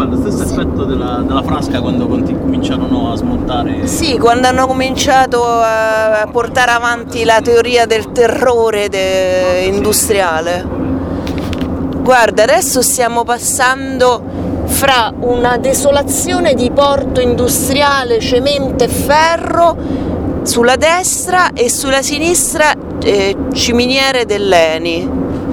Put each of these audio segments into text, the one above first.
fa lo stesso effetto della frasca quando cominciarono a smontare. Sì, quando hanno cominciato a portare avanti la teoria del terrore industriale. Guarda, adesso stiamo passando fra una desolazione di porto industriale, cemento e ferro sulla destra e sulla sinistra ciminiere dell'ENI.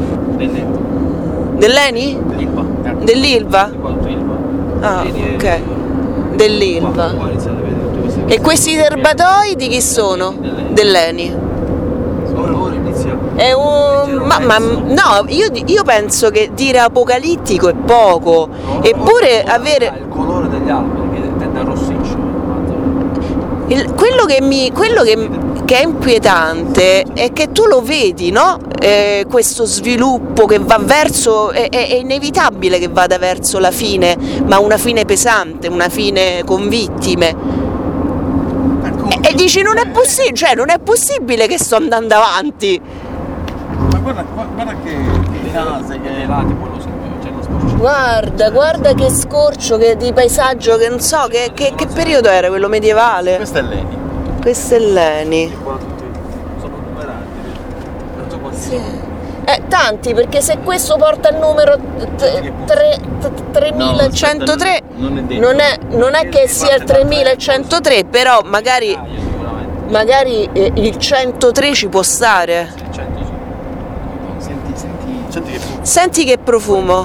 Dell'ENI? Dell'Ilva? Ah, ok. Dell'Ilva. E questi serbatoi di chi sono? Dell'ENI. Ora inizia. È no, io penso che dire apocalittico è poco, eppure avere il colore degli alberi che tende a rossiccio. quello che è inquietante è che tu lo vedi, no? Questo sviluppo che va verso, è inevitabile che vada verso la fine, ma una fine pesante, una fine con vittime. E dici non è possibile, cioè non è possibile che sto andando avanti. Ma guarda che case che là tipo c'è lo scorcio. Guarda che scorcio di paesaggio, che non so che periodo era, quello medievale. Questo è l'ENI. Questo è l'ENI. Sono numerati. Non so quanti Sì. sono. Tanti, perché se questo porta il numero 3103 non è che sia il 3103, però magari il 103 ci può stare. Senti che profumo.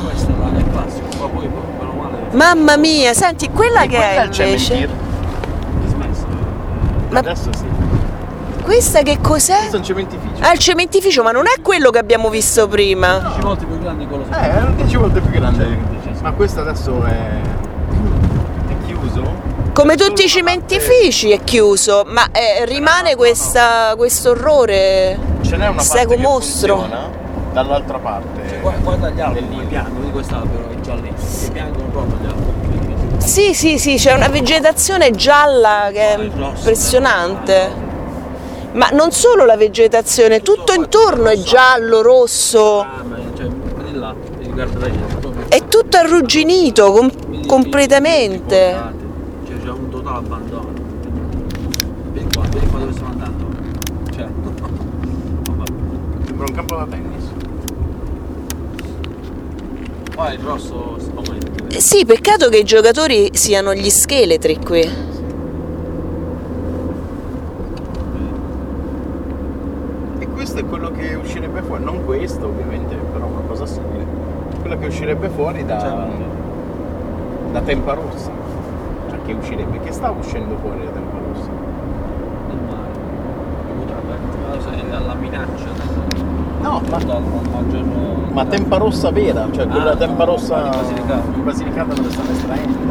Mamma mia, senti quella che è invece. Ma adesso sì. questa che cos'è? Questo è un cementificio. Ah, il cementificio, ma non è quello che abbiamo visto prima. 10 volte più grande quello. È 10 volte più grande. Ma questo adesso è chiuso. Come tutti i cementifici è chiuso, ma rimane questo orrore. Ce n'è una Stego parte che mostro. funziona, dall'altra parte. Guarda gli alberi, i piangono di quest'albero, i gialli, che piangono proprio gli alberi. Sì, c'è una vegetazione gialla che è impressionante. Ma non solo la vegetazione, tutto intorno è giallo, rosso. È tutto arrugginito completamente. C'è un totale abbandono. Vieni qua dove stiamo andando. Cioè, sembra un campo da tennis. Poi il rosso spaventa. Sì, peccato che i giocatori siano gli scheletri qui. E questo è quello che uscirebbe fuori, non questo ovviamente, però una cosa simile. Quello che uscirebbe fuori da Tempa Rossa. Cioè che uscirebbe, che sta uscendo fuori da Tempa Rossa? Il mare. Potrebbe, dalla minaccia. No, ma Tempa Rossa vera, cioè quella Tempa Rossa in Basilicata dove stanno estraendo.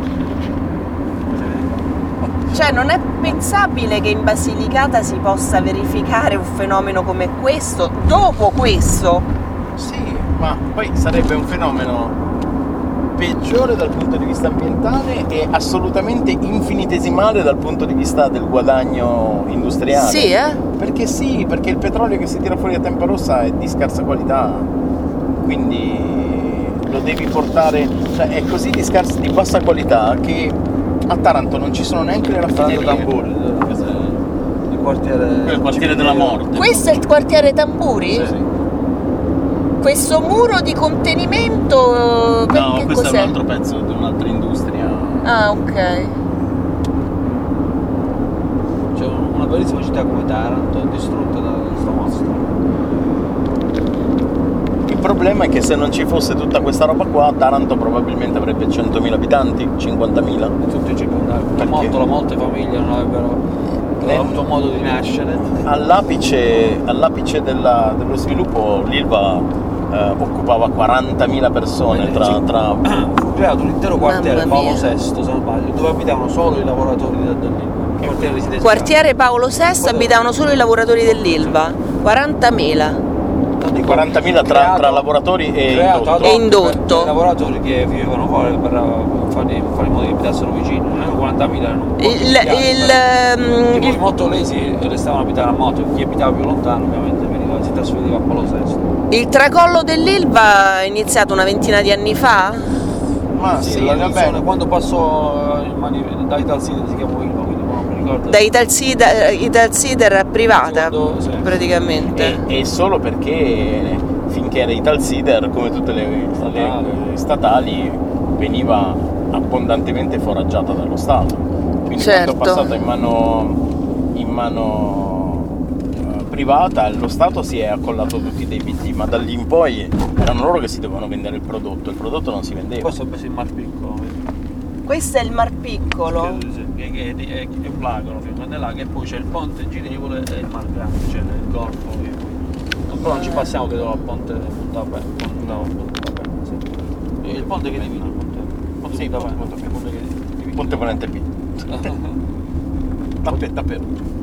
Cioè non è pensabile che in Basilicata si possa verificare un fenomeno come questo dopo questo. Sì, ma poi sarebbe un fenomeno peggiore dal punto di vista ambientale e assolutamente infinitesimale dal punto di vista del guadagno industriale. Sì, Perché il petrolio che si tira fuori da Tempa Rossa è di scarsa qualità, quindi lo devi portare, cioè è così di bassa qualità che a Taranto non ci sono neanche le raffinerie. Il quartiere della morte. Questo è il quartiere Tamburi? Sì. Questo muro di contenimento, No, questo cos'è? è un altro pezzo di un'altra industria. Ah, ok. C'è una bellissima città come Taranto distrutta da questo mostro. Il problema è che se non ci fosse tutta questa roba qua, Taranto probabilmente avrebbe 100.000 abitanti, 50.000. Tutti circondati. Molte famiglie non avrebbero avuto modo di nascere. All'apice dello sviluppo l'Ilva occupava 40.000 persone tra fu creato un intero quartiere Paolo VI, se non sbaglio, dove abitavano solo i lavoratori dell'Ilva. Quartiere Paolo VI abitavano solo i lavoratori dell'Ilva, 40.000. 40.000 tra lavoratori e indotto. I lavoratori che vivevano fuori per fare in modo che abitassero vicino, non erano 40.000, erano i mottolesi restavano a abitare a moto, chi abitava più lontano ovviamente si trasferiva a Paolo VI. Il tracollo dell'Ilva è iniziato una ventina di anni fa? Ma sì, va bene. Quando passò da Ital City si chiamava Ilva, quindi non mi ricordo. Da Ital Cider privata, Sì. praticamente. E solo perché finché era Ital Cider, come tutte le statali, veniva abbondantemente foraggiata dallo Stato. Quindi Certo. quando è passata in mano privata, lo Stato si è accollato tutti i debiti, ma da lì in poi erano loro che si dovevano vendere il prodotto non si vendeva. Questo ho preso il Mar Piccolo. Questo è il Mar Piccolo. Che è un lago, quando è là, che poi c'è il ponte girevole e il Mar Grande, cioè il golfo. Però non ci passiamo, credo, al ponte il ponte che divide il ponte. Sì, Ponte Ponente B. Davvero.